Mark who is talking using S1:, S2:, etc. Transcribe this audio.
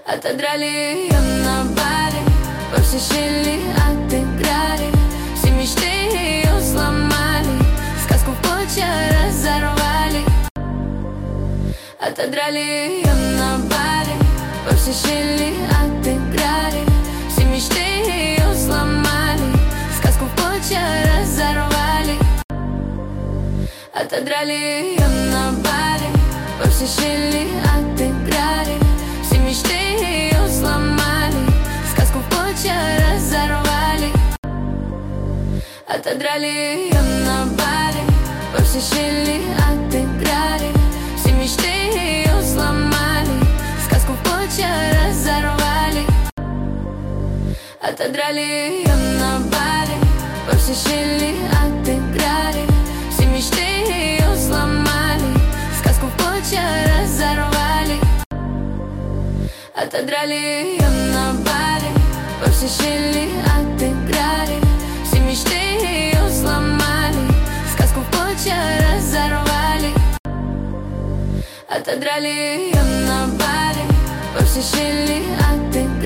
S1: Отодрали ее на баре, во все щели отыграли, все мечты ее сломали, сказку в клочья разорвали. Отодрали ее на баре, во все щели отыграли, все мечты ее сломали, сказку в клочья разорвали. Отодрали ее на баре, во все щели отыграли, все мечты ее сломали, сказку в клочья разорвали. Отодрали ее на баре, во все щели отыграли, все мечты ее сломали, сказку в клочья разорвали. Отодрали ее на баре, во все щели отыграли, все мечты ее сломали, сказку в клочья разорвали. Отодрали ее на баре, во все щели отыграли, все мечты ее сломали, сказку в клочья разорвали. Отодрали ее на баре, во все щели отыграли,